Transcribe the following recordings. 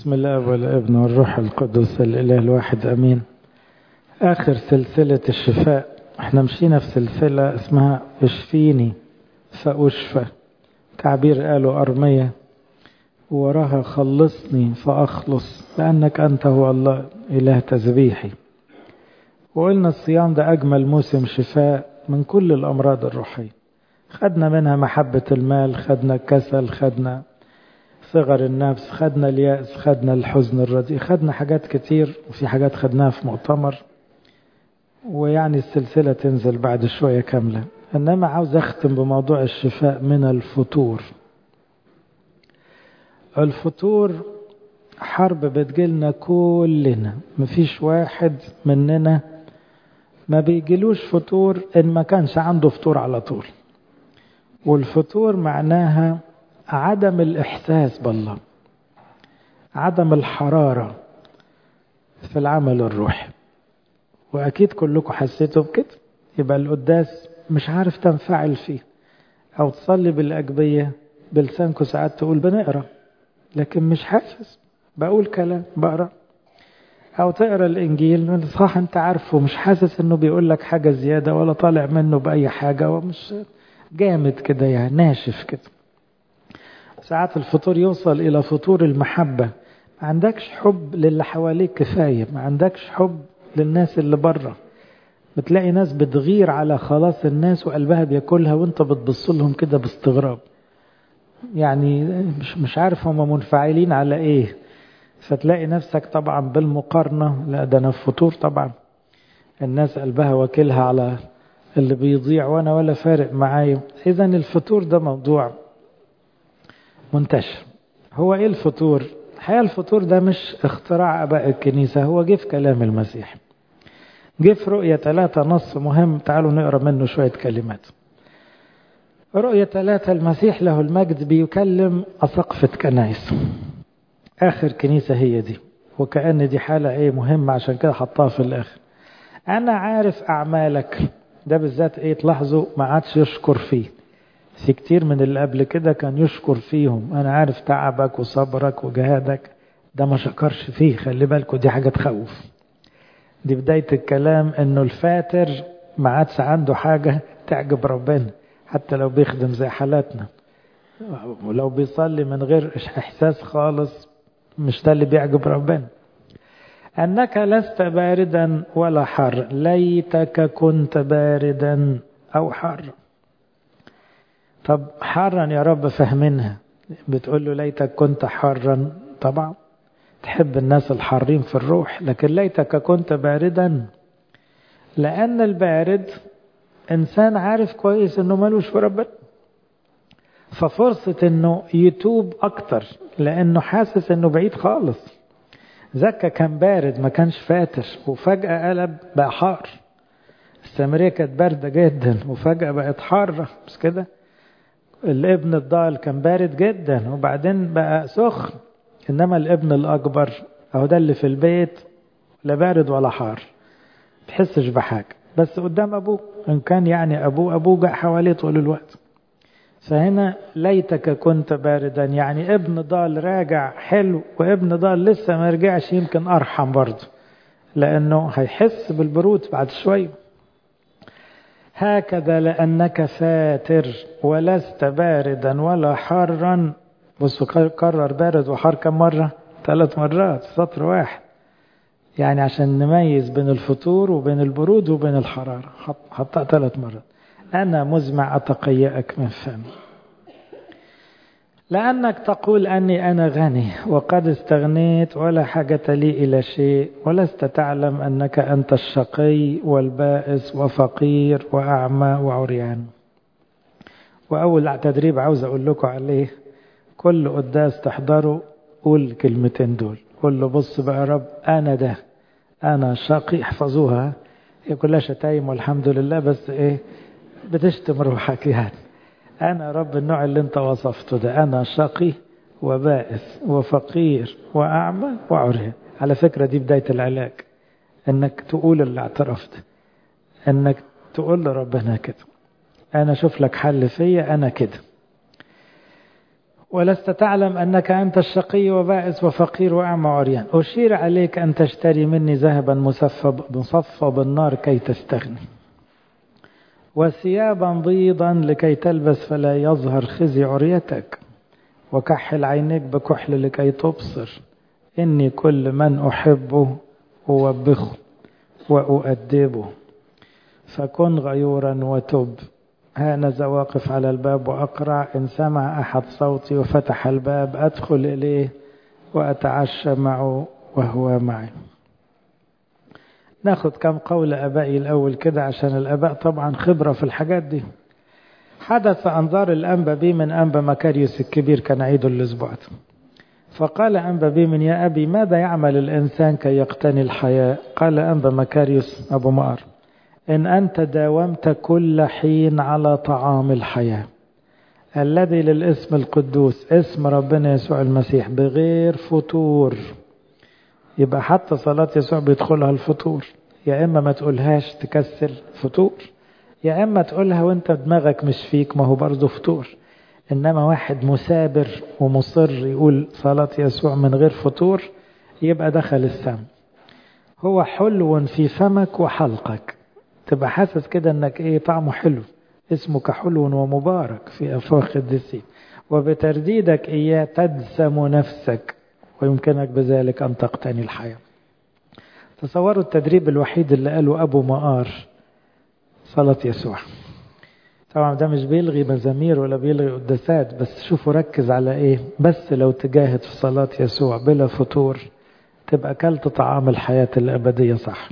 بسم الله والابن والروح القدس الإله الواحد أمين. آخر سلسلة الشفاء، احنا مشينا في سلسلة اسمها اشفيني فأشفى، تعبير قاله أرمية، وراها خلصني فأخلص لأنك أنت هو الله إله تسبيحي. وقلنا الصيام ده أجمل موسم شفاء من كل الأمراض الروحية، خدنا منها محبة المال، خدنا الكسل، خدنا صغر النفس، خدنا اليأس، خدنا الحزن الرديء، خدنا حاجات كتير، وفي حاجات خدناها في مؤتمر، ويعني السلسلة تنزل بعد شوية كاملة. إنما عاوز أختم بموضوع الشفاء من الفتور. الفتور حرب بتجيلنا كلنا، مفيش واحد مننا ما بيجيلوش فتور إن ما كانش عنده فتور على طول. والفتور معناها عدم الإحساس بالله، عدم الحرارة في العمل الروحي، وأكيد كلكم حسيتوا بكده. يبقى القداس مش عارف تنفعل فيه، أو تصلي بالأجبية بلسانكم ساعات تقول بنقرأ لكن مش حاسس، بقول كلام بقرأ، أو تقرأ الإنجيل صح أنت عارفه، مش حاسس أنه بيقول لك حاجة زيادة ولا طالع منه بأي حاجة، ومش جامد كده يعني ناشف كده. ساعات الفطور يوصل إلى فطور المحبة، ما عندكش حب للي حواليك كفاية، ما عندكش حب للناس اللي بره. بتلاقي ناس بتغير على خلاص الناس وقلبها بياكلها، وانت بتبص لهم كده باستغراب، يعني مش عارف هم منفعلين على ايه. فتلاقي نفسك طبعا بالمقارنة، لا ده انا في فطور طبعا، الناس قلبها واكلها على اللي بيضيع وانا ولا فارق معايا. اذا الفطور ده موضوع منتشر. هو ايه الفطور؟ الحقيقة الفطور ده مش اختراع اباء الكنيسة، هو جه في كلام المسيح، جه في رؤية 3 نص مهم. تعالوا نقرأ منه شوية كلمات. رؤية 3 المسيح له المجد بيكلم أساقفة كنائس، آخر كنيسة هي دي، وكأن دي حالة ايه مهمة عشان كده حطها في الآخر. أنا عارف أعمالك، ده بالذات ايه تلاحظوا ما عادش يشكر فيه. في كتير من اللي قبل كده كان يشكر فيهم، أنا عارف تعبك وصبرك وجهادك، ده ما شكرش فيه. خلي بالكوا دي حاجة تخوف. دي بداية الكلام انه الفاتر ما عادش عنده حاجة تعجب ربنا، حتى لو بيخدم زي حالاتنا، ولو بيصلي من غير احساس خالص، مش ده اللي بيعجب ربنا. انك لست باردا ولا حار، ليتك كنت باردا او حارا. طب حارا يا رب فهمنها، بتقول له ليتك كنت حارا، طبعا تحب الناس الحارين في الروح، لكن ليتك كنت باردا، لأن البارد إنسان عارف كويس إنه ملوش في ربنا، ففرصة إنه يتوب أكتر لأنه حاسس إنه بعيد خالص. زكا كان بارد ما كانش فاتر، وفجأة قلب بقى حار. السامرية كانت باردة جدا وفجأة بقت حارة، مش كده؟ الابن الضال كان بارد جدا وبعدين بقى سخن. إنما الابن الأكبر أهو ده اللي في البيت، لا بارد ولا حار، تحسش بحاجة، بس قدام أبوه إن كان يعني أبوه جاء حواليه طول الوقت. فهنا ليتك كنت باردا، يعني ابن ضال راجع حلو، وابن ضال لسه ما رجعش يمكن أرحم برضه، لأنه هيحس بالبرود بعد شوي. هكذا لأنك فاتر ولست باردا ولا حارا. بصوا كرر بارد وحار كم مرة؟ 3 مرات في سطر واحد، يعني عشان نميز بين الفطور وبين البرود وبين الحرارة، حطها 3 مرات. أنا مزمع أتقيأك من فمي، لأنك تقول أنا غني وقد استغنيت ولا حاجة لي إلى شيء، ولست تعلم أنك أنت الشقي والبائس وفقير وأعمى وعريان. وأول تدريب عاوز أقول لكم عليه، كل قداس تحضروا قول كلمتين دول، قول له بص بقى يا رب، أنا شقي. احفظوها، هي كلها شتايم والحمد لله، بس إيه بتشتم روحك يعني. أنا رب النوع اللي أنت وصفته ده، أنا شقي وبائس وفقير وأعمى وعريان. على فكرة دي بداية العلاج، أنك تقول الاعتراف ده، أنك تقول لربنا كده، أنا أشوف لك حل فيا أنا كده. ولست تعلم أنك أنت الشقي وبائس وفقير وأعمى وعريان. أشير عليك أن تشتري مني ذهبا مصفى بالنار كي تستغني، وثيابا بيضا لكي تلبس فلا يظهر خزي عريتك، وكحل عينيك بكحل لكي تبصر. إني كل من أحبه أوبخه وأؤدبه، فكن غيورا وتب. هانذا واقف على الباب وأقرع، إن سمع أحد صوتي وفتح الباب أدخل إليه وأتعشى معه وهو معي. ناخد كم قول أبائي الأول كده، عشان الأباء طبعا خبرة في الحاجات دي. حدث أنظار الأنبا بي من أنبا مكاريوس الكبير، كان عيد الأسبوع، فقال أنبا بي من يا أبي ماذا يعمل الإنسان كي يقتني الحياة؟ قال أنبا مكاريوس أبو مار إن أنت داومت كل حين على طعام الحياة الذي للاسم القدوس اسم ربنا يسوع المسيح بغير فطور. يبقى حتى صلاة يسوع بيدخلها الفطور، يا إما ما تقولهاش تكسل فطور، يا إما تقولها وانت دماغك مش فيك، ما هو برضه فطور. إنما واحد مثابر ومصر يقول صلاة يسوع من غير فطور يبقى دخل السم. هو حلو في فمك وحلقك، تبقى حاسس كده انك ايه طعمه حلو، اسمك حلو ومبارك في أفواه قديسين، وبترديدك إياه تدسم نفسك ويمكنك بذلك أن تقتني الحياة. تصوروا التدريب الوحيد اللي قاله أبو مقار صلاة يسوع. طبعا ده مش بيلغي مزامير ولا بيلغي قداسات، بس شوفوا ركز على ايه، بس لو تجاهد في صلاة يسوع بلا فطور تبقى كلت طعام الحياة الأبدية صح.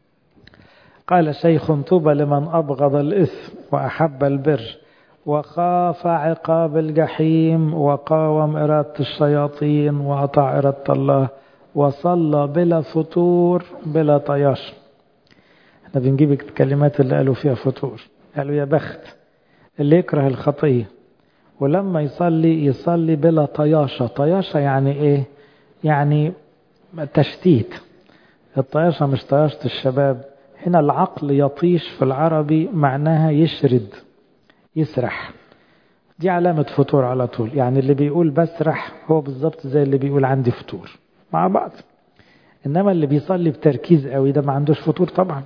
قال شيخ طوبى لمن أبغض الإثم وأحب البر وخاف عقاب الجحيم وقاوم إرادة الشياطين وأطاع إرادة الله وصلى بلا فطور بلا طياش. احنا بنجيب الكلمات اللي قالوا فيها فطور. قالوا يا بخت اللي يكره الخطية ولما يصلي بلا طياشة. طياشة يعني ايه؟ يعني تشتيت. الطياشة مش طياشة الشباب، هنا العقل يطيش في العربي معناها يشرد يسرح، دي علامة فطور على طول. يعني اللي بيقول بسرح هو بالضبط زي اللي بيقول عندي فطور مع بعض. إنما اللي بيصلي بتركيز قوي ده ما عندوش فطور طبعا.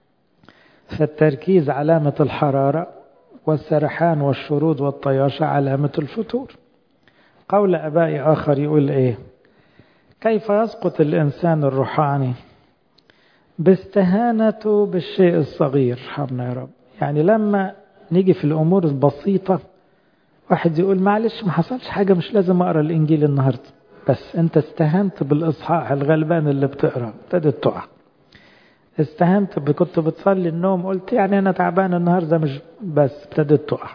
فالتركيز علامة الحرارة، والسرحان والشرود والطياشة علامة الفطور. قول أبائي آخر يقول إيه؟ كيف يسقط الإنسان الروحاني؟ باستهانته بالشيء الصغير. حرنا يا رب. يعني لما نيجي في الأمور البسيطة واحد يقول معلش ما حصلش حاجة، مش لازم أقرأ الإنجيل النهاردة، بس أنت استهنت بالإصحاح الغلبان اللي بتقرأ ابتدت تقع. استهنت كنت بتصلي النوم قلت يعني أنا تعبان النهاردة مش بس ابتدت تقع.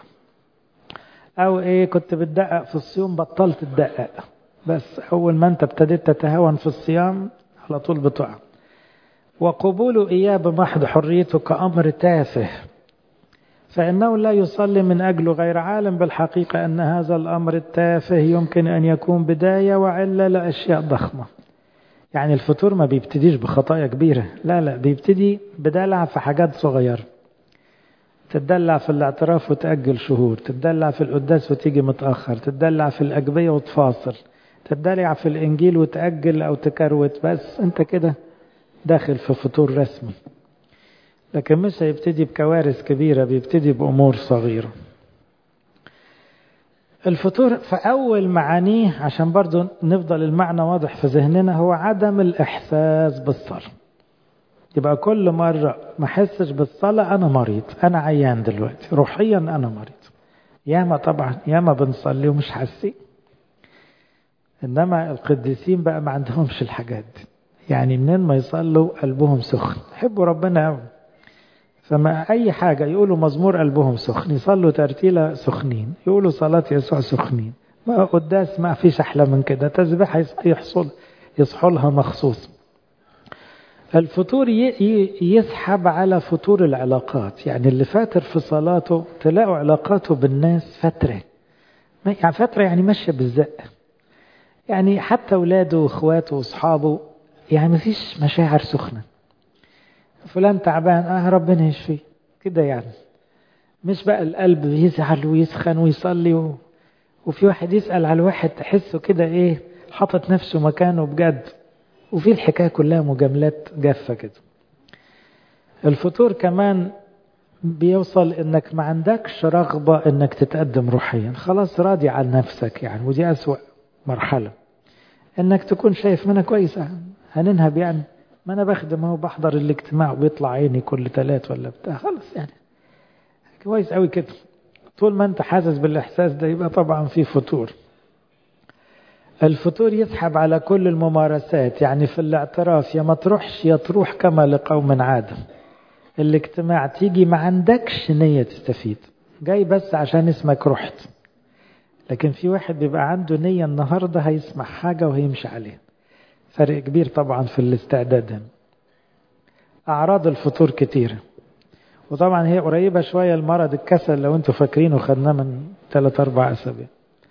أو إيه كنت بتدقق في الصيام بطلت تدقق، بس أول ما أنت ابتديت تتهاون في الصيام على طول بتقع. وقبول إياه بمحض حريته كأمر تافه، فإنه لا يصلي من أجله غير عالم بالحقيقة أن هذا الأمر التافه يمكن أن يكون بداية وعلة لأشياء ضخمة. يعني الفطور ما بيبتديش بخطايا كبيرة، لا بيبتدي بدلع في حاجات صغيرة. تدلع في الاعتراف وتأجل شهور، تدلع في القداس وتيجي متأخر، تدلع في الأجبية وتفاصل، تدلع في الإنجيل وتأجل أو تكروت، بس أنت كده داخل في فطور رسمي. لكن مش هيبتدي بكوارث كبيرة، بيبتدي بأمور صغيرة. الفطور في أول معانيه عشان برضو نفضل المعنى واضح في ذهننا هو عدم الإحساس بالصلاة. يبقى كل مرة ما حسش بالصلاة أنا مريض، أنا عيان دلوقتي روحيا، أنا مريض. ياما طبعا ياما بنصلي ومش حاسين. إنما القديسين بقى ما عندهمش الحاجات دي. يعني منين ما يصلوا قلبهم سخن، يحبوا ربنا قوي، فما أي حاجة يقولوا مزمور قلبهم سخن، يصلوا ترتيلة سخنين، يقولوا صلاة يسوع سخنين، ما قداس ما فيش أحلى من كده، تسبح يصحوا لها مخصوص. الفطور يسحب على فطور العلاقات. يعني اللي فاتر في صلاته تلاقوا علاقاته بالناس فترة، يعني فترة يعني ماشية بالزق. يعني حتى أولاده وإخواته وأصحابه يعني مفيش مشاعر سخنة. فلان تعبان ربنا يشفيه كده، يعني مش بقى القلب يزعل ويسخن ويصلي وفي واحد يسأل على الواحد تحسه كده ايه حاطط نفسه مكانه بجد، وفي الحكاية كلها مجاملات جافة كده. الفتور كمان بيوصل انك ما عندكش رغبة انك تتقدم روحيا، خلاص راضي عن نفسك يعني، ودي أسوأ مرحلة. انك تكون شايف ما انا كويس، هننهب يعني، ما انا بخدم اهو، بحضر الاجتماع وبيطلع عيني كل 3 ولا بتاع، خلاص يعني كويس قوي كده. طول ما انت حاسس بالاحساس ده يبقى طبعا في فتور. الفتور يسحب على كل الممارسات، يعني في الاعتراف يا ما تروحش يا تروح كما لقوم عادة. الاجتماع تيجي ما عندكش نية تستفيد، جاي بس عشان اسمك رحت. لكن في واحد بيبقى عنده نية النهاردة هيسمع حاجة وهيمشي عليها، فرق كبير طبعا في الاستعداد هنا. أعراض الفتور كتيرة، وطبعا هي قريبة شوية المرض الكسل لو انتوا فاكرينه، خدناه من 3-4 أسابيع.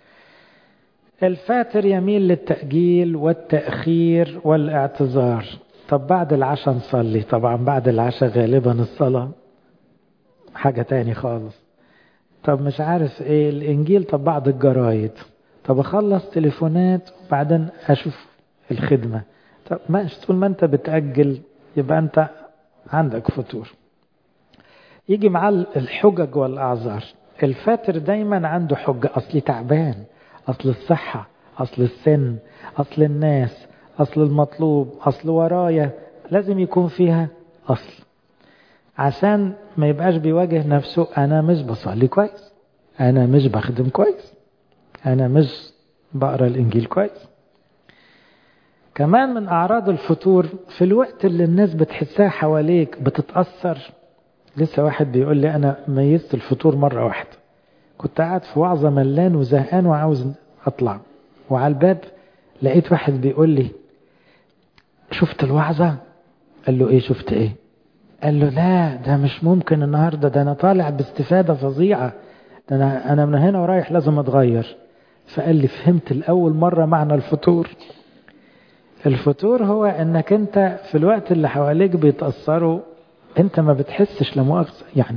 الفاتر يميل للتأجيل والتأخير والاعتذار. طب بعد العشاء نصلي، طبعا بعد العشاء غالبا الصلاة حاجة تاني خالص. طب مش عارف ايه الانجيل، طب بعد الجرايد، طب اخلص تليفونات وبعدين اشوف الخدمة. طب ماشي، طول ما انت بتأجل يبقى انت عندك فتور. يجي مع الحجج والأعذار. الفاتر دايما عنده حجة، أصلي تعبان، أصل الصحة، أصل السن، أصل الناس، أصل المطلوب، أصل ورايا، لازم يكون فيها أصل، عشان ما يبقاش بيواجه نفسه أنا مش بصلي كويس، أنا مش بخدم كويس، أنا مش بقرأ الإنجيل كويس. كمان من أعراض الفتور في الوقت اللي الناس بتحسها حواليك بتتأثر. لسه واحد بيقول لي أنا ميزت الفطور مرة واحدة، كنت قاعد في وعظة ملان وزهقان وعاوز أطلع، وعلى الباب لقيت واحد بيقول لي شفت الوعظة؟ قال له إيه شفت إيه؟ قال له لا ده مش ممكن النهاردة، ده أنا طالع باستفادة فظيعة، ده أنا من هنا ورايح لازم أتغير. فقال لي فهمت الأول مرة معنى الفطور. الفطور هو أنك أنت في الوقت اللي حواليك بيتأثروا أنت ما بتحسش لمؤاخذة يعني.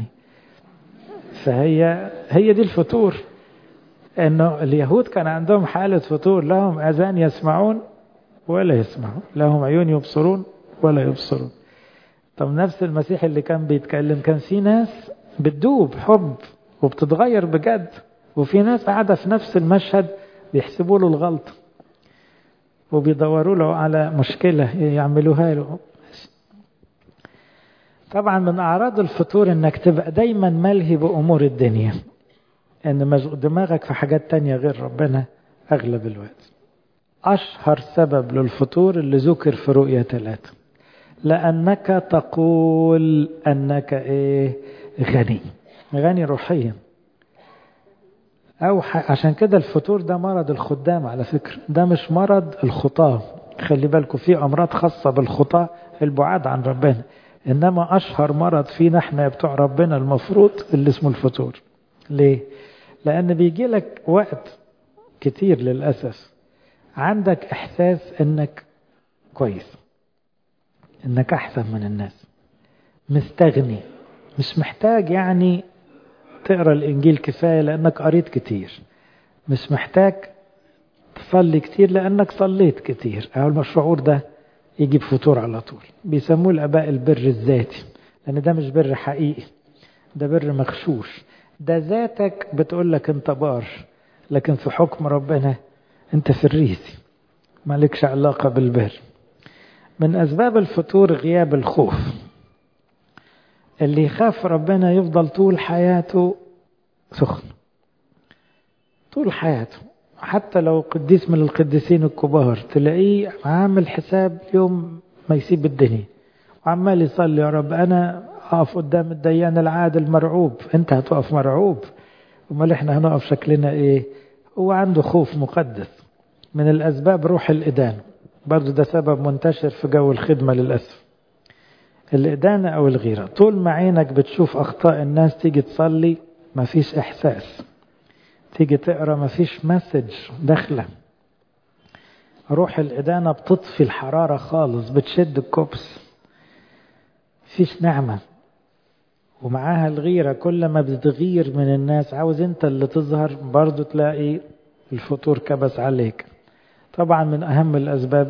فهي دي الفتور. انه اليهود كان عندهم حالة فتور، لهم اذان يسمعون ولا يسمعون، لهم عيون يبصرون ولا يبصرون. طب نفس المسيح اللي كان بيتكلم كان في ناس بتدوب حب وبتتغير بجد، وفي ناس قاعدة في نفس المشهد بيحسبوا له الغلط وبيدوروا له على مشكلة يعملوها له. طبعا من أعراض الفتور انك تبقى دايما ملهي بأمور الدنيا، ان دماغك في حاجات تانية غير ربنا اغلب الوقت. اشهر سبب للفتور اللي ذكر في رؤية 3، لانك تقول انك ايه غني روحيا. او عشان كده الفتور ده مرض الخدام على فكرة، ده مش مرض الخطاة. خلي بالكم في امراض خاصة بالخطاة البعاد عن ربنا، انما اشهر مرض فينا احنا بتوع ربنا المفروض اللي اسمه الفتور. ليه؟ لأن بيجي لك وقت كتير للأسف عندك إحساس أنك كويس، أنك أحسن من الناس، مستغني، مش محتاج يعني تقرأ الإنجيل كفاية لأنك قريت كتير، مش محتاج تصلي كتير لأنك صليت كتير. أو الشعور ده يجيب فتور على طول. بيسموه الآباء البر الذاتي، لأن ده مش بر حقيقي، ده بر مغشوش، ده ذاتك بتقول لك انت بار، لكن في حكم ربنا انت فريسي مالكش علاقة بالبر. من أسباب الفتور غياب الخوف. اللي يخاف ربنا يفضل طول حياته سخن، طول حياته، حتى لو قديس من القديسين الكبار تلاقيه عامل حساب يوم ما يسيب الدنيا وعمال يصلي يا رب أنا أقف قدام الديان العادل مرعوب. أنت هتقف مرعوب، امال احنا هنقف شكلنا ايه؟ هو عنده خوف مقدس. من الأسباب روح الإدانة، برضو ده سبب منتشر في جو الخدمة للأسف. الإدانة أو الغيرة، طول ما عينك بتشوف أخطاء الناس تيجي تصلي ما فيش إحساس، تيجي تقرأ ما فيش مسج داخله. روح الإدانة بتطفي الحرارة خالص، بتشد الكوبس، فيش نعمة. ومعاها الغيرة، كل ما بتغير من الناس عاوز انت اللي تظهر، برضو تلاقي الفطور كبس عليك. طبعا من أهم الأسباب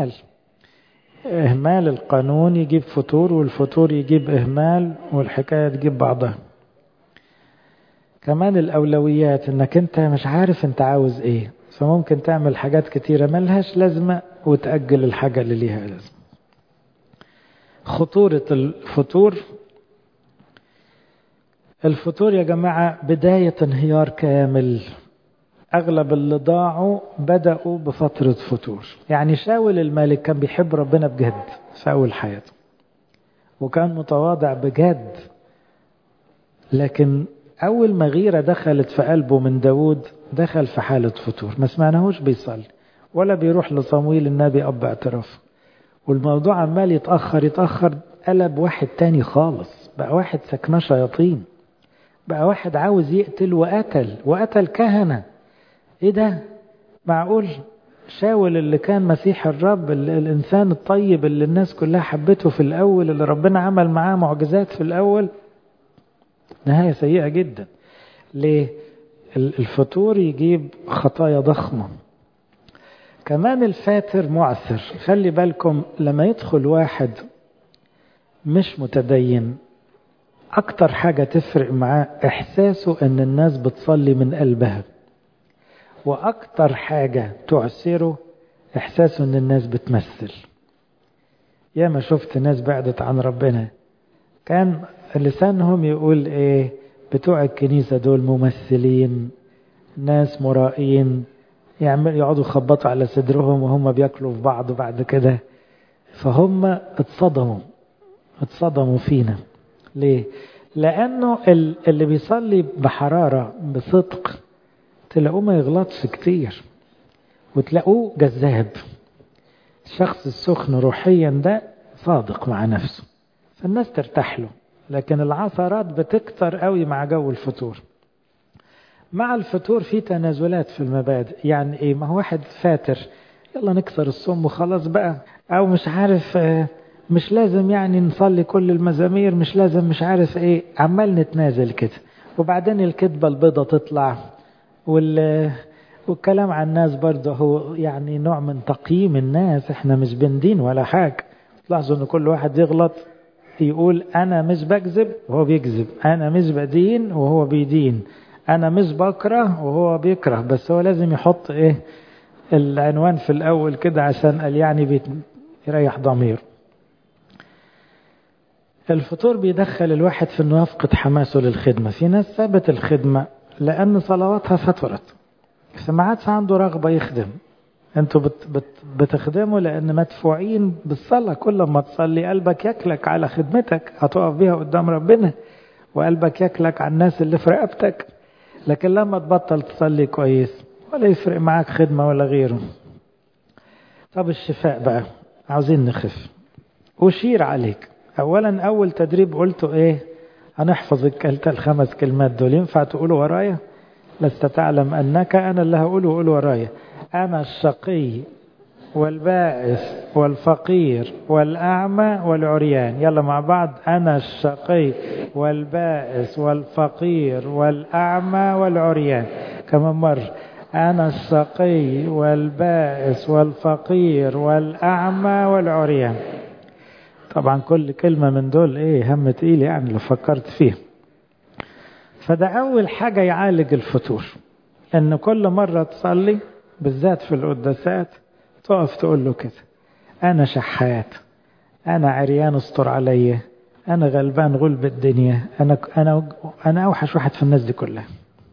إهمال القانون يجيب فطور، والفطور يجيب إهمال، والحكاية تجيب بعضها. كمان الأولويات، إنك أنت مش عارف أنت عاوز إيه، فممكن تعمل حاجات كتيرة ملهاش لازمة وتأجل الحاجة اللي ليها لازمة. خطورة الفطور يا جماعة بداية انهيار كامل. أغلب اللي ضاعوا بدأوا بفترة فطور. يعني شاول الملك كان بيحب ربنا بجد في أول حياته، وكان متواضع بجد، لكن أول ما غيرة دخلت في قلبه من داود دخل في حالة فطور. ما سمعناهوش بيصلي ولا بيروح لصمويل النبي أب اعتراف، والموضوع عمال يتأخر. قلب واحد تاني خالص، بقى واحد سكنه شياطين، بقى واحد عاوز يقتل وقتل كهنة. ايه ده؟ معقول؟ شاول اللي كان مسيح الرب، الإنسان الطيب اللي الناس كلها حبته في الأول، اللي ربنا عمل معاه معجزات في الأول، نهاية سيئة جدا. ليه؟ الفطور يجيب خطايا ضخمة. كمان الفاتر معثر. خلي بالكم لما يدخل واحد مش متدين، أكتر حاجة تفرق معاه إحساسه أن الناس بتصلي من قلبها، وأكتر حاجة تعسره إحساسه أن الناس بتمثل. يا ما شفت ناس بعدت عن ربنا كان لسانهم يقول إيه؟ بتوع الكنيسة دول ممثلين، ناس مرائين، يقعدوا يخبطوا على صدرهم وهم بياكلوا في بعض بعد كده. فهم اتصدموا فينا. ليه؟ لأنه اللي بيصلي بحرارة بصدق تلاقوه ما يغلطش كتير، وتلاقوه جذاب. الشخص السخن روحيا ده صادق مع نفسه، فالناس ترتاح له. لكن العثرات بتكتر قوي مع جو الفطور. مع الفطور في تنازلات في المبادئ. يعني ايه؟ ما هو واحد فاتر، يلا نكسر الصوم وخلاص بقى، او مش عارف مش لازم يعني نصلي كل المزامير، مش لازم مش عارف ايه، عمال نتنازل كده. وبعدين الكذبة البيضة تطلع، والكلام عن الناس برضه هو يعني نوع من تقييم الناس. احنا مش بندين ولا حاجة. تلاحظوا ان كل واحد يغلط يقول انا مش بكذب وهو بيكذب، انا مش بدين وهو بيدين، انا مش بكره وهو بيكره. بس هو لازم يحط ايه العنوان في الاول كده عشان قال يعني يريح ضميره. الفطور بيدخل الواحد في انه يفقد حماسه للخدمة. في ناس سابت الخدمة لان صلواتها فترت، فما عادش عنده رغبة يخدم. انتوا بتخدموا لان مدفوعين بالصلاة. كل ما تصلي قلبك يكلك على خدمتك هتقف بيها قدام ربنا، وقلبك يكلك على الناس اللي في رقبتك. لكن لما تبطل تصلي كويس ولا يفرق معاك خدمة ولا غيره. طب الشفاء بقى، عاوزين نخف. أشير عليك أولا، أول تدريب قلته إيه؟ هنحفظ الخمس كلمات دول. ينفع تقولوا ورايا؟ لست تعلم أنك، أنا اللي هقوله قولوا ورايا. أنا الشقي والبائس والفقير والأعمى والعريان. يلا مع بعض. أنا الشقي والبائس والفقير والأعمى والعريان. كمان مرة. أنا الشقي والبائس والفقير والأعمى والعريان. طبعا كل كلمة من دول إيه هم تقيل يعني لو فكرت فيه. فده أول حاجة يعالج الفتور، إن كل مرة تصلي بالذات في القداسات تقف تقول له كده: أنا شحات، أنا عريان استر عليا، أنا غلبان غلب الدنيا، أنا أوحش واحد في الناس دي كلها.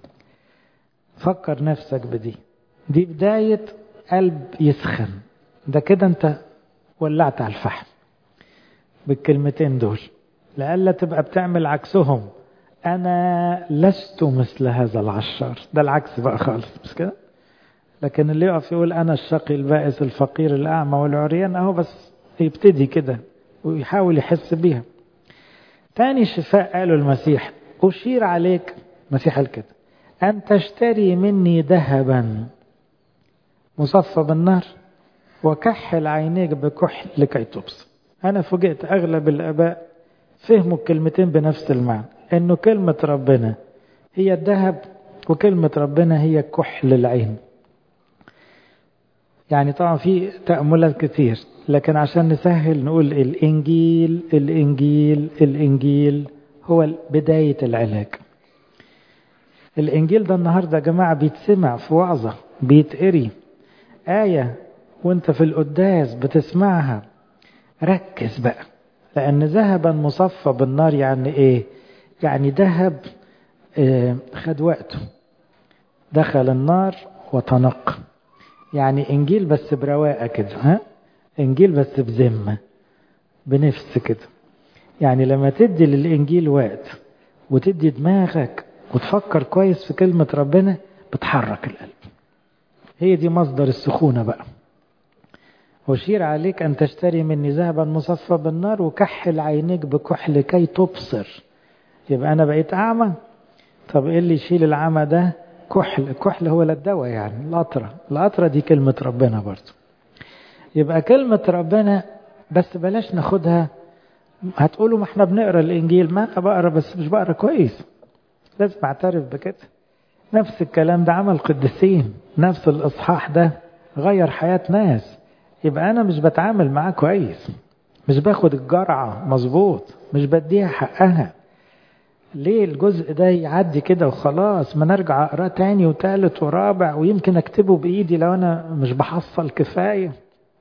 فكر نفسك بدي. دي بداية قلب يسخن. ده كده أنت ولعت على الفحم بالكلمتين دول، لألا تبقى بتعمل عكسهم. أنا لست مثل هذا العشار. ده العكس بقى خالص، مش كده؟ لكن اللي يقف يقول أنا الشقي البائس الفقير الأعمى والعريان، أهو بس يبتدي كده ويحاول يحس بيها. تاني شفاء قاله المسيح: أشير عليك، مسيح الكده، أن تشتري مني ذهبا مصفى بالنار وكحل عينيك بكحل لكي تبصر. أنا فوجئت أغلب الآباء فهموا الكلمتين بنفس المعنى، إنه كلمة ربنا هي الذهب وكلمة ربنا هي كحل العين. يعني طبعا في تأملات كتير، لكن عشان نسهل نقول الإنجيل الإنجيل الإنجيل هو بداية العلاج. الإنجيل ده النهاردة يا جماعة بيتسمع في وعظة، بيتقري آية وانت في القداس بتسمعها، ركز بقى، لأن ذهبا مصفى بالنار يعني إيه؟ يعني ذهب خد وقته، دخل النار وتنقى. يعني إنجيل بس برواقة كده، ها؟ إنجيل بس بذمة، بنفس كده. يعني لما تدي للإنجيل وقت وتدي دماغك وتفكر كويس في كلمة ربنا بتحرك القلب. هي دي مصدر السخونة بقى. أشير عليك أن تشتري مني ذهبا مصفى بالنار وكحل عينيك بكحل كي تبصر. يبقى أنا بقيت أعمى. طب إيه اللي يشيل العمى ده؟ كحل. الكحل هو الدواء، يعني القطرة دي كلمة ربنا برضو. يبقى كلمة ربنا بس بلاش ناخدها. هتقولوا ما احنا بنقرأ الإنجيل، ما أنا بقرأ بس مش بقرأ كويس. لازم أعترف بكده. نفس الكلام ده عمل قديسين، نفس الإصحاح ده غير حياة ناس. يبقى أنا مش بتعامل معاه كويس، مش باخد الجرعة مظبوط، مش بديها حقها. ليه الجزء ده يعدي كده وخلاص؟ ما نرجع أقرأ تاني وتالت ورابع، ويمكن أكتبه بإيدي لو أنا مش بحصل كفاية.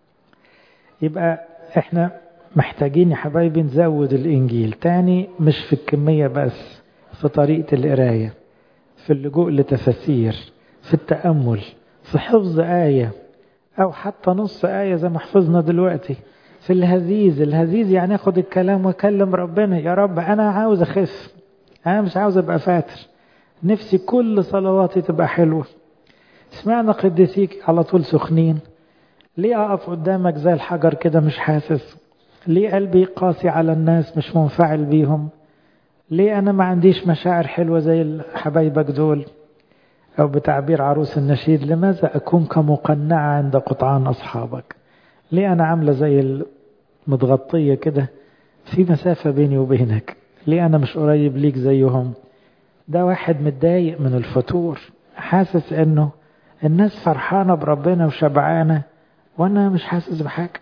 يبقى إحنا محتاجين يا حبايبي نزود الإنجيل تاني، مش في الكمية بس، في طريقة القراية، في اللجوء لتفاسير، في التأمل، في حفظ آية أو حتى نص آية زي ما حفظنا دلوقتي، في الهزيز يعني أخد الكلام وأكلم ربنا. يا رب أنا عاوز أخف، أنا مش عاوز أبقى فاتر، نفسي كل صلواتي تبقى حلوة. سمعنا قديسيك على طول سخنين. ليه أقف قدامك زي الحجر كده مش حاسس؟ ليه قلبي قاسي على الناس مش منفعل بيهم؟ ليه أنا ما عنديش مشاعر حلوة زي حبايبك دول؟ أو بتعبير عروس النشيد، لماذا أكون كمقنعة عند قطعان أصحابك؟ ليه أنا عاملة زي المتغطية كده، في مسافة بيني وبينك؟ ليه أنا مش قريب ليك زيهم؟ ده واحد متضايق من الفتور، حاسس أنه الناس فرحانة بربنا وشبعانة وأنا مش حاسس بحاجة.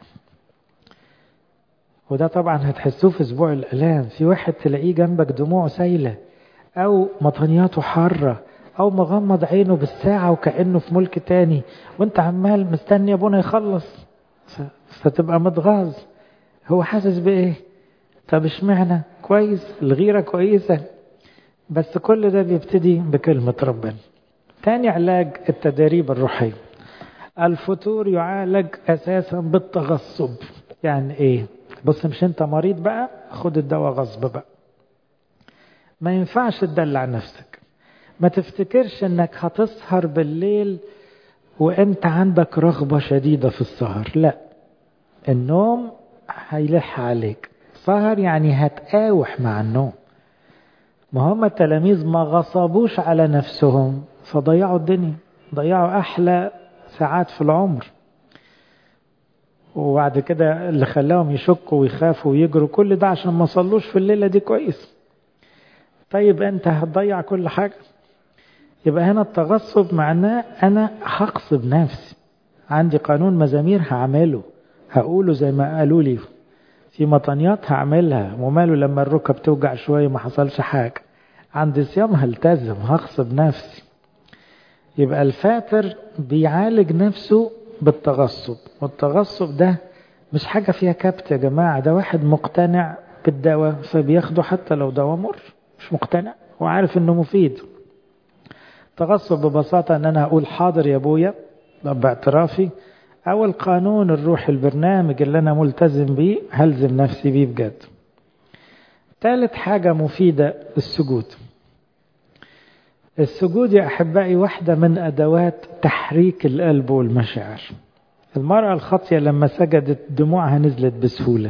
وده طبعا هتحسوه في أسبوع الآلام. في واحد تلاقيه جنبك دموعه سايلة، أو مطنياته حارة، أو مغمض عينه بالساعة وكأنه في ملك تاني، وانت عمال مستني أبونا يخلص فتبقى متغاظ. هو حاسس بإيه؟ طب اشمعنى؟ كويس، الغيرة كويسة، بس كل ده بيبتدي بكلمة ربنا. تاني علاج التدريب الروحي. الفتور يعالج أساسا بالتغصب. يعني إيه؟ بص، مش انت مريض بقى، خد الدواء غصب بقى. ما ينفعش تدلع نفسك. ما تفتكرش انك هتسهر بالليل وانت عندك رغبة شديدة في السهر، لا، النوم هيلح عليك. سهر يعني هتقاوح مع النوم. ما هم التلاميذ ما غصبوش على نفسهم فضيعوا الدنيا، ضيعوا أحلى ساعات في العمر. وبعد كده اللي خلاهم يشكوا ويخافوا ويجروا كل ده عشان ما صلوش في الليلة دي كويس. طيب انت هتضيع كل حاجة. يبقى هنا التغصب معناه أنا هغصب نفسي. عندي قانون مزامير هعمله، هقوله زي ما قالوا لي. في مطنيات هعملها، وماله لما الركب توجع شوية ما حصلش حاجة. عندي صيام هلتزم، هغصب نفسي. يبقى الفاتر بيعالج نفسه بالتغصب، والتغصب ده مش حاجة فيها كبت يا جماعة. ده واحد مقتنع بالدواء فبياخده حتى لو دواء مر، مش مقتنع وعارف انه مفيد. تغصب ببساطة ان انا اقول حاضر يا ابويا باعترافي، او القانون الروحي، البرنامج اللي انا ملتزم بيه هلزم نفسي بيه بجد. ثالث حاجة مفيدة السجود. السجود يا أحبائي واحدة من أدوات تحريك القلب والمشاعر. المرأة الخاطية لما سجدت دموعها نزلت بسهولة.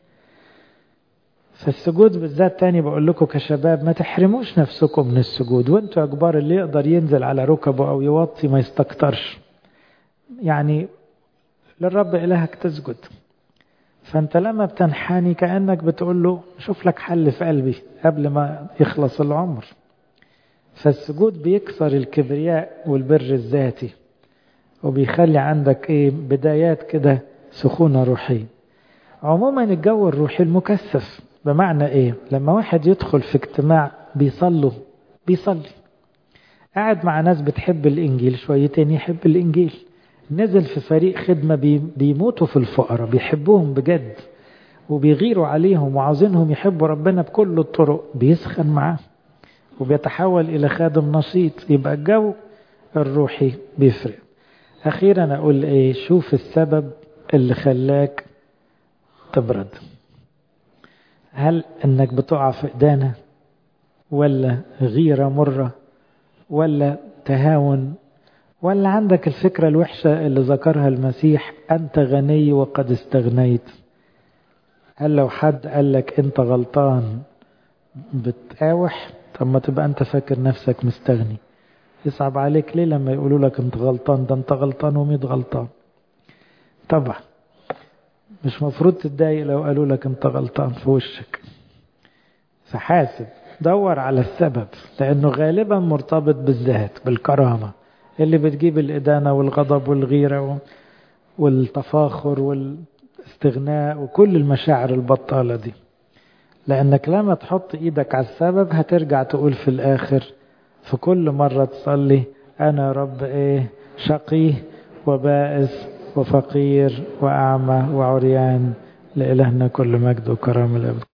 فالسجود بالذات تاني بقول لكم كشباب ما تحرموش نفسكم من السجود. وانتوا يا كبار اللي يقدر ينزل على ركبه أو يوطي ما يستكترش. يعني للرب إلهك تسجد. فانت لما بتنحني كأنك بتقول له شوف لك حل في قلبي قبل ما يخلص العمر. فالسجود بيكسر الكبرياء والبر الذاتي. وبيخلي عندك بدايات كده سخونة روحية. عموما الجو الروحي المكثف بمعنى لما واحد يدخل في اجتماع بيصلي، قاعد مع ناس بتحب الإنجيل شويتين يحب الإنجيل، نزل في فريق خدمة بيموتوا في الفقراء بيحبوهم بجد وبيغيروا عليهم وعاوزينهم يحبوا ربنا بكل الطرق، بيسخن معاه وبيتحول إلى خادم نشيط. يبقى الجو الروحي بيفرق. أخيرا أقول شوف السبب اللي خلاك تبرد. هل أنك بتقع في إدانة، ولا غيرة مرة، ولا تهاون، ولا عندك الفكرة الوحشة اللي ذكرها المسيح أنت غني وقد استغنيت؟ هل لو حد قال لك أنت غلطان بتقاوح؟ طب ما تبقى أنت فاكر نفسك مستغني. يصعب عليك ليه لما يقولوا لك أنت غلطان؟ ده أنت غلطان وميت غلطان. طبعا مش مفروض تتضايق لو قالوا لك أنت غلطان في وشك، فحاسب دور على السبب، لأنه غالبا مرتبط بالذات بالكرامة اللي بتجيب الإدانة والغضب والغيرة والتفاخر والاستغناء وكل المشاعر البطالة دي. لأنك لما تحط إيدك على السبب هترجع تقول في الآخر في كل مرة تصلي أنا رب شقي وبائس وفقير وأعمى وعريان، لإلهنا كل مجد وكرامة الأبد.